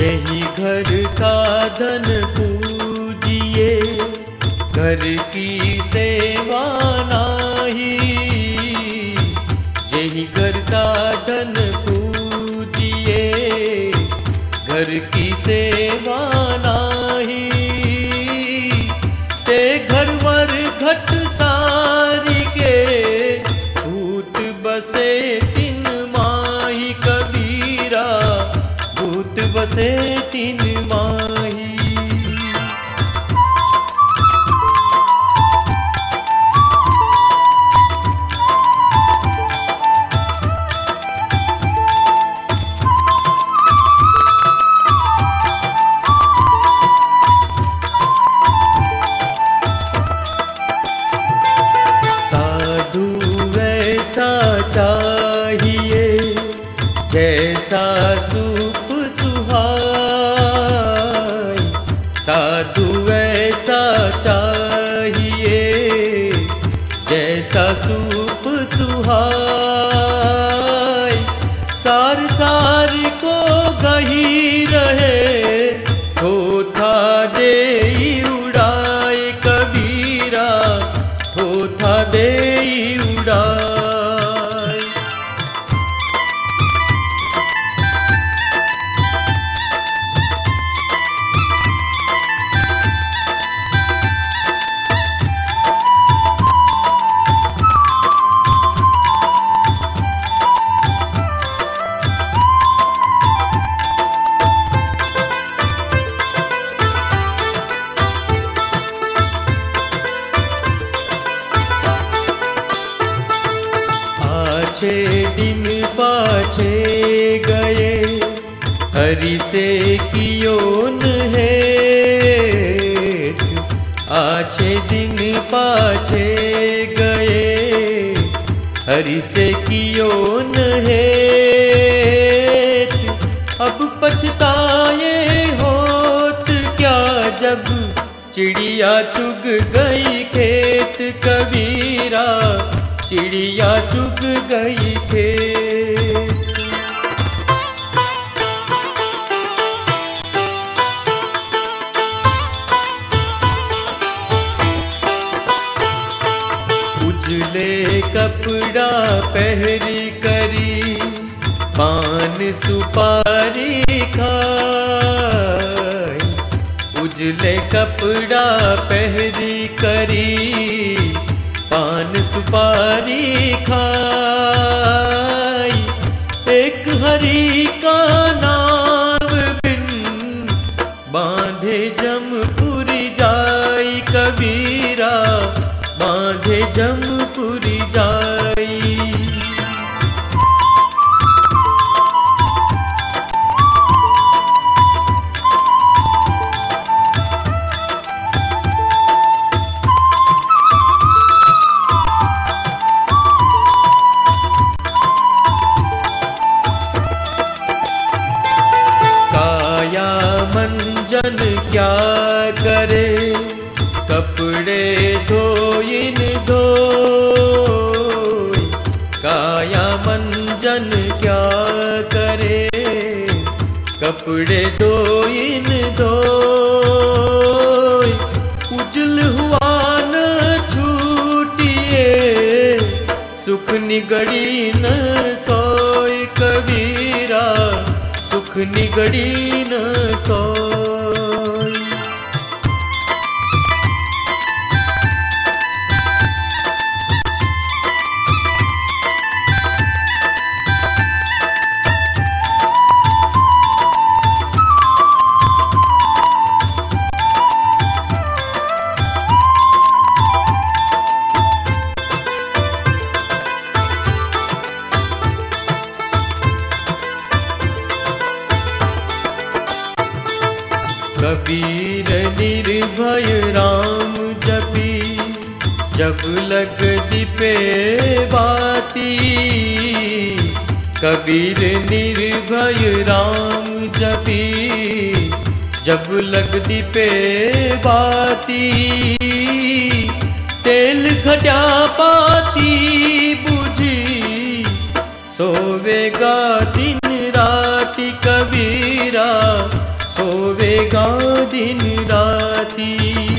यही घर साधन पूजिए, घर की सेवा नाही। यही घर साधन पूजिए, घर की सेवा नाही। ते घरवर घट सारी के, भूत बसे तिन माही कबीरा, भूत बसे तिन माही। साधु वैसा चाहिए, जैसा सुख सुहाय। साधु वैसा चाहिए, जैसा सुख सुहाय। सार सार को गही रहे, थोथा दे उड़ाए कबीरा, थोथा दे उड़ाए। पाछे दिन पाछे गए, हरि से कियोन है। आछे दिन पाछे गए, हरि से कियोन है। अब पछताए होत क्या, जब चिड़िया चुग गई खेत कबीरा, चिड़िया चुग गई खेत। उजले कपड़ा पहरी करी, पान सुपारी खाई। उजले कपड़ा पहरी करी, पान सुपारी खाई। एक हरि का नाम बिन, बांधे जमपुरी जाई कबीरा, बांधे जमपुरी जाई। काया मंजन क्या करे, कपड़े धोइन धोय। काया मंजन क्या करे, कपड़े धोइन धोय। उजल हुआ न छूटिए, सुख निगड़ी न सोय कबीरा, सुख निगड़ी न सोय। कबीर निर्भय राम जपी, जब लग दीपे बाती। कबीर निर्भय राम जपी, जब लग दीपे बाती। तेल घटा पाती बुझी, सोवेगा दिन राति कबीरा, रोवेगा दिन राती।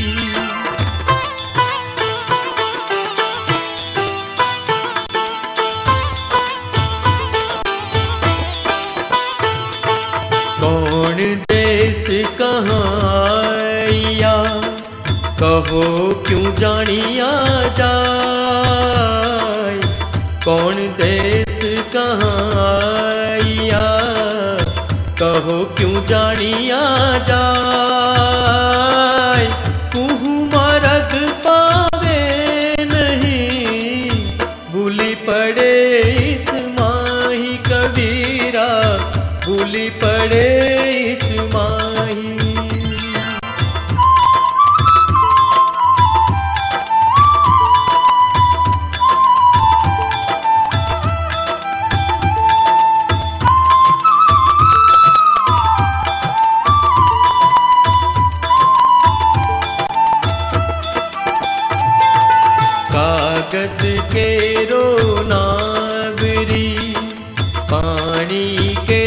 कौन देश कहाँ आया, कहो क्यों जानिया जाए। कौन देश कहाँ आया, कहो क्यों जानिया जाए। कुहू मरग पावे नहीं, भूली पड़े इस माही कबीरा, भूली पड़े इस माही। कागज के रोनावरी, पानी के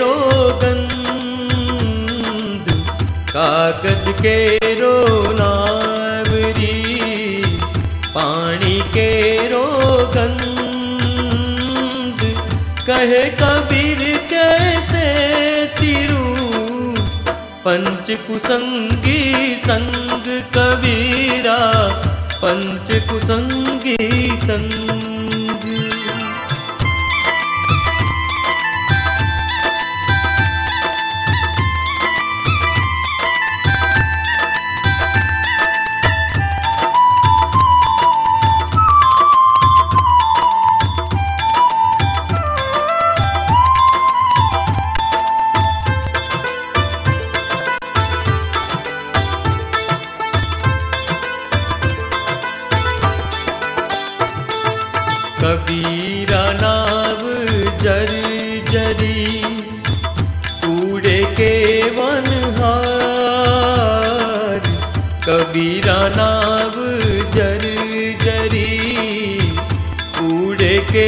रोगंध। कागज के रोनावरी, पानी के रोगंध। कहे कबीर कैसे तिरू, पंच कुसंगी संग कबीरा, पंच कुसंगी संग। कबीरा नाव जर जरी, कूड़े के वनहार। कबीरा नाव जर जरी, कूड़े के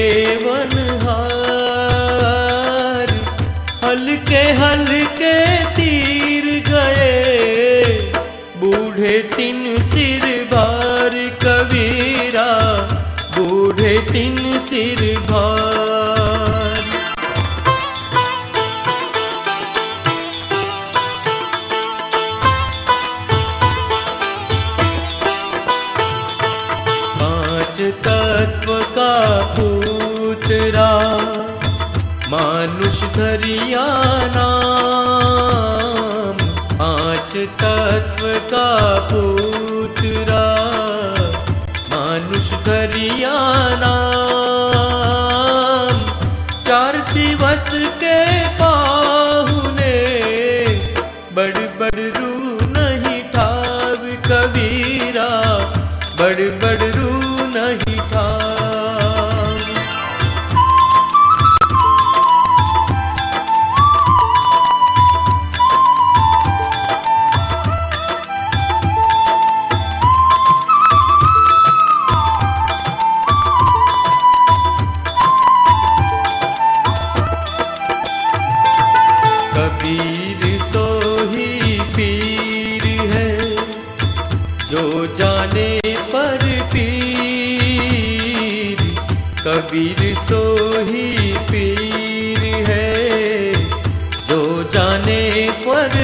वनहार। हल्के हल्के तीर गए, बूढ़े तीन सिर भार कबीरा, बूढ़े तीन सिर भार। पांच तत्व का पुत्रा, मानुष धरिया नाम। पांच तत्व का पुत्रा, मानुष धरिया नाम। 4 दिवस के पाहुने, बड़ बड़ रू नहीं ठाव कबीरा, बड़ बड़ रू नहीं ठाव। कबीर सोही पीर है, जो जाने पर पीर। कबीर सोही पीर है, जो जाने पर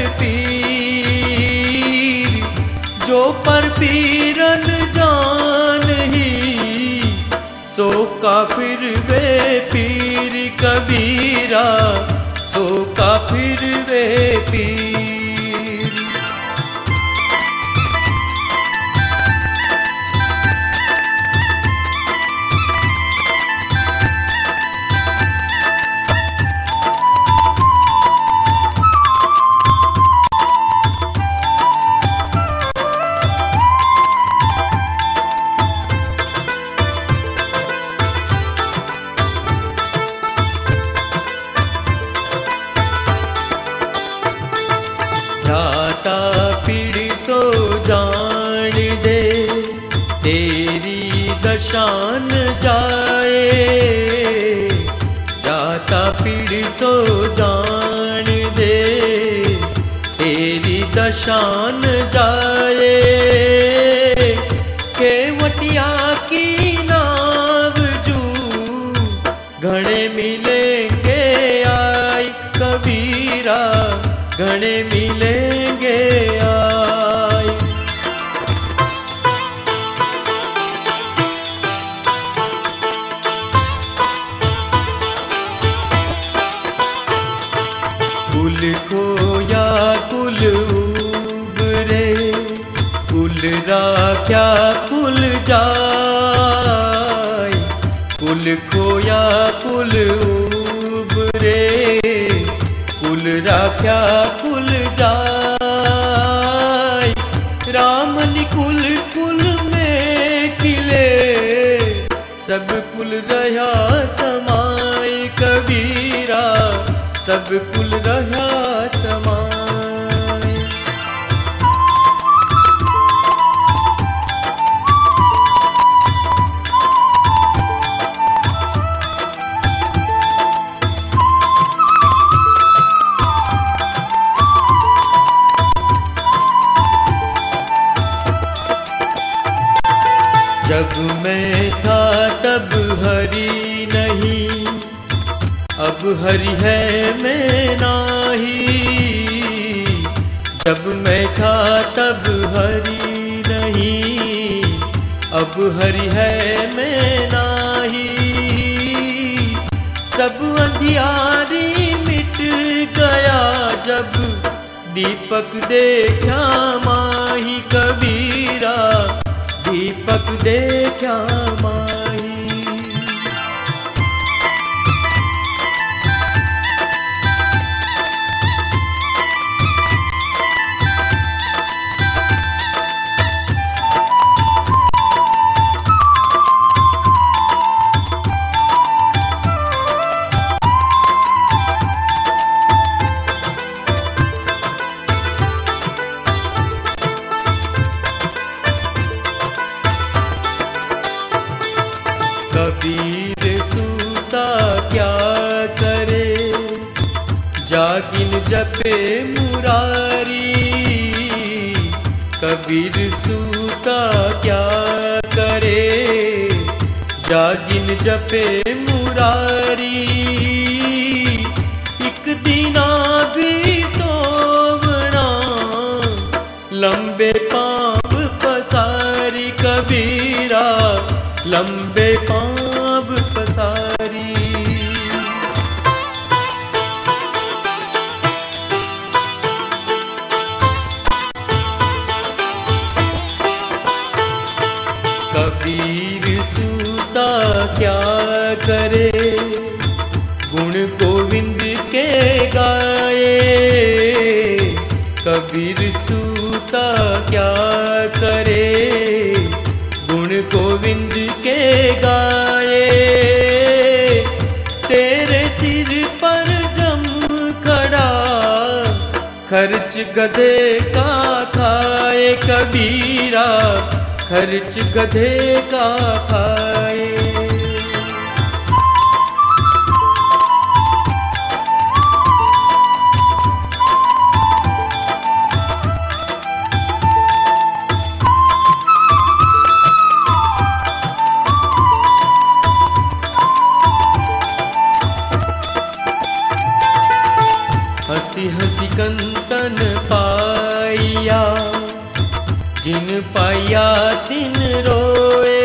पीर। जो पर पीरन जान ही, सो काफिर वे पीर कबीरा, सो काफिर वे पीर। शान जाए। केवटिया की नाव जू घणे मिलेंगे आई कबीरा, घणे मिलेंगे आई। कुल खोया कुल उबरे, कुल राख्या कुल जाय। कुल खोया कुल उबरे, कुल राख्या कुल जाय। राम निकुल कुल में खिले, सब कुल रहा समाय कबीरा, सब कुल रहा समाय। जब मैं था तब हरि नहीं, अब हरि है मैं नाही। जब मैं था तब हरि नहीं, अब हरि है मैं नाही। सब अंधियारी मिट गया जब दीपक देखा माही कबीरा, दीपक देखा माही। कबीर सूता क्या करे, जागिन जपे मुरारी। कबीर सूता क्या करे, जागिन जपे मुरारी। एक दिना भी सोवना, लंबे पाँव पसारी कबीरा, लंबे पाँव पसारी। कबीर सूता क्या करे, गुण गोविंद के गाए। कबीर सूता क्या करे, गुण गोविंद के गाए। तेरे सिर पर जम खड़ा, खर्च गधे का खाए कबीरा, खर्च गधे का खाए। हंसी हंसी कंतन पाइया, जिन पाइया तिन रोए।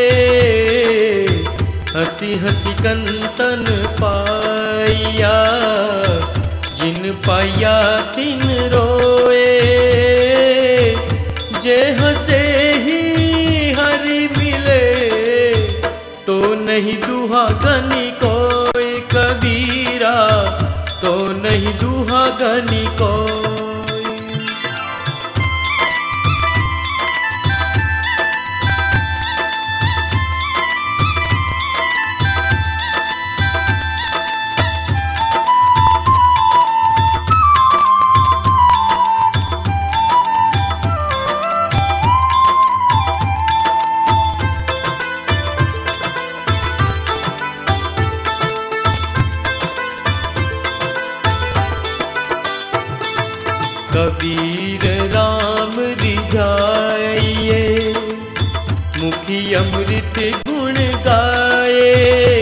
हंसी हंसी कंतन पाइया, जिन पाइया तिन रोए। जे हंसे ही हरि मिले, तो नहीं दुहागनी कोई कबीरा, तो नहीं दुहागनी कोई। कबीर राम रिझाइए, मुखी अमृत गुण गाए।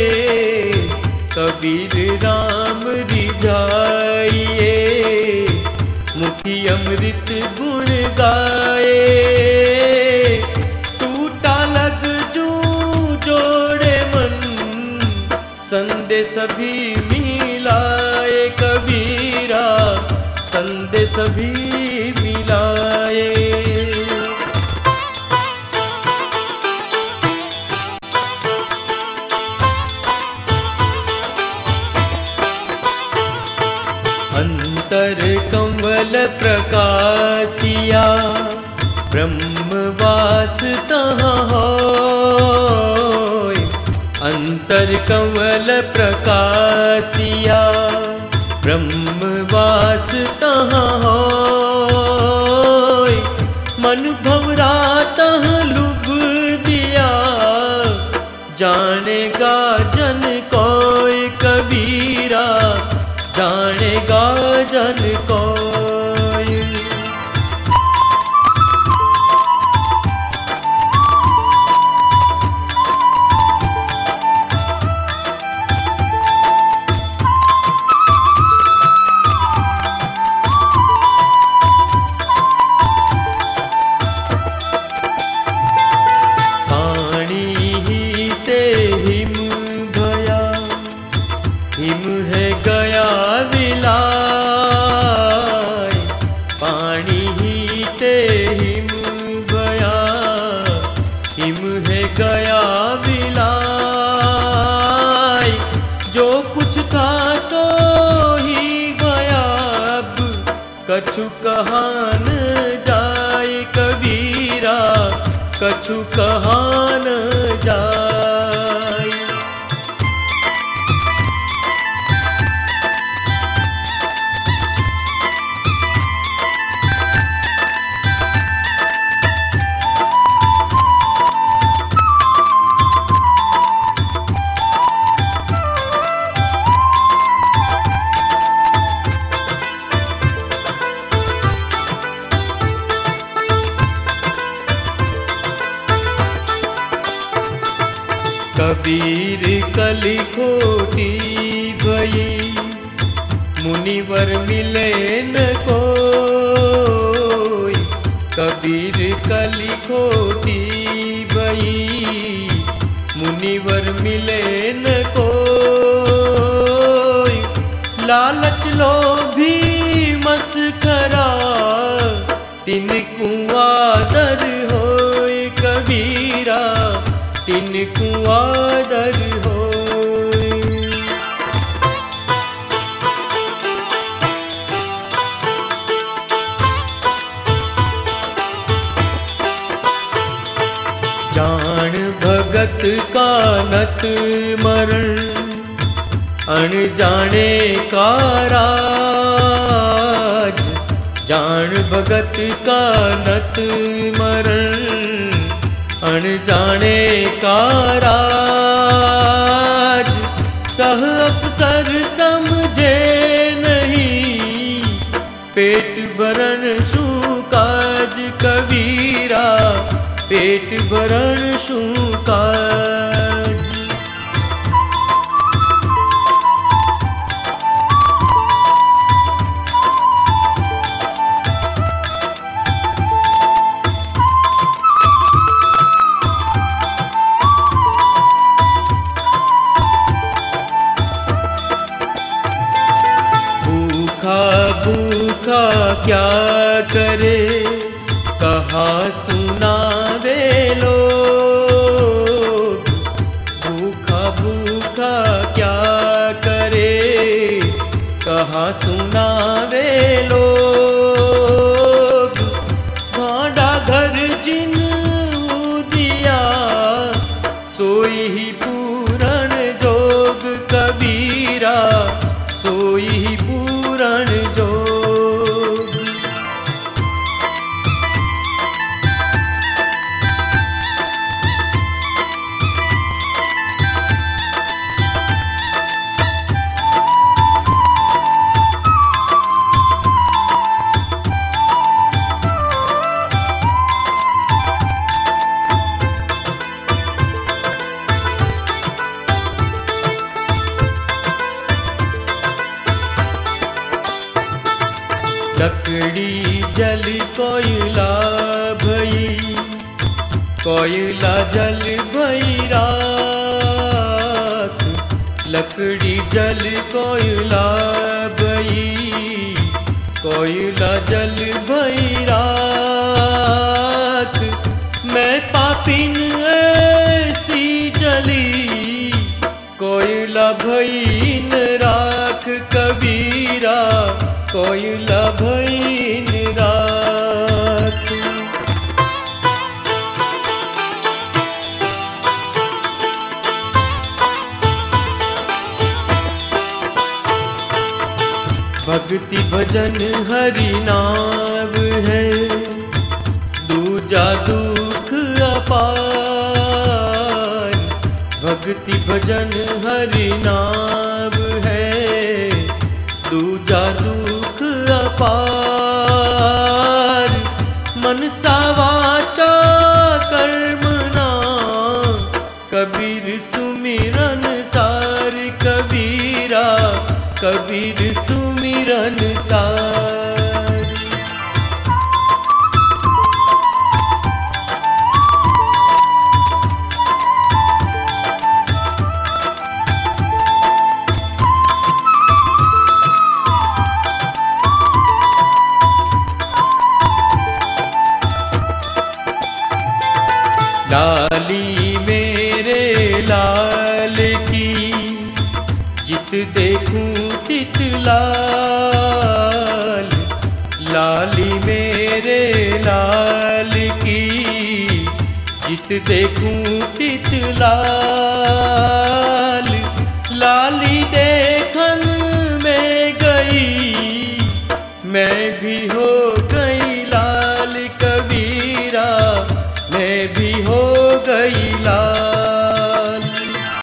कबीर राम रिझाइए, मुखी अमृत गुण गाए। टूटा लग जू जोड़े मन, संदेश भी मिलाए। कबीरा संदेश भी मिलाए। अंतर कमल प्रकाशिया, ब्रह्मवास तहाँ होय। अंतर कमल प्रकाशिया, ब्रह्मवास तहाँ होय। मन भंवरा तह लुभ दिया, जानेगा जन कोय। कबीरा जानेगा जन कोय। पानी ही ते हिम भया, हिम है गया विलाय। पानी ही ते हिम गया, हिम है गया विलाय। जो कुछ था तो ही गया, अब कछु कहा न जाए। कबीरा कछु कहा न जाए। कबीर कली खोटी भई, मुनिवर मिले न कोई। कबीर कली खोटी भई, मुनिवर मिले न कोई। लालच लोभी मस्करा, तिन कुआदर होय। कबीरा तिन कुआदर होय। जान भगत का नत मरण, अनजाने का राज। जान भगत का नत मरण, अनजाने का राज। सह अफसर समझे नहीं, पेट भरण शू काज। कबीरा पेट भरण शू काज। भूखा क्या करे, कहाँ सुनावे लोग। भूखा भूखा क्या करे, कहाँ सुनावे लोग। भांडा घर जिन दिया, सोई ही पूरण जोग। कबीरा सोई ही पूरण जोग। लकड़ी जल कोयला भई, कोयला जल भई राख। लकड़ी जल कोयला भई, कोयला जल भई राख। मैं पापिन ऐसी जली, कोयला भई न राख कबीरा, कोयला भई न राख। भक्ति भजन हरि नाम है, दूजा दुख अपार। भक्ति भजन हरि नाम है, दूजा दुख अपार। मनसा वाचा कर्मणा, कबीर सुमिरन सार कबीरा, कबीर सुमिरन सार। लाली मेरे लाल की, जित देखूं तित लाल। लाली मेरे लाल की, जित देखूं तित लाल। लाली देखन में गई, मैं भी हो गई लाल कबीरा, मैं भी हो गई लाल।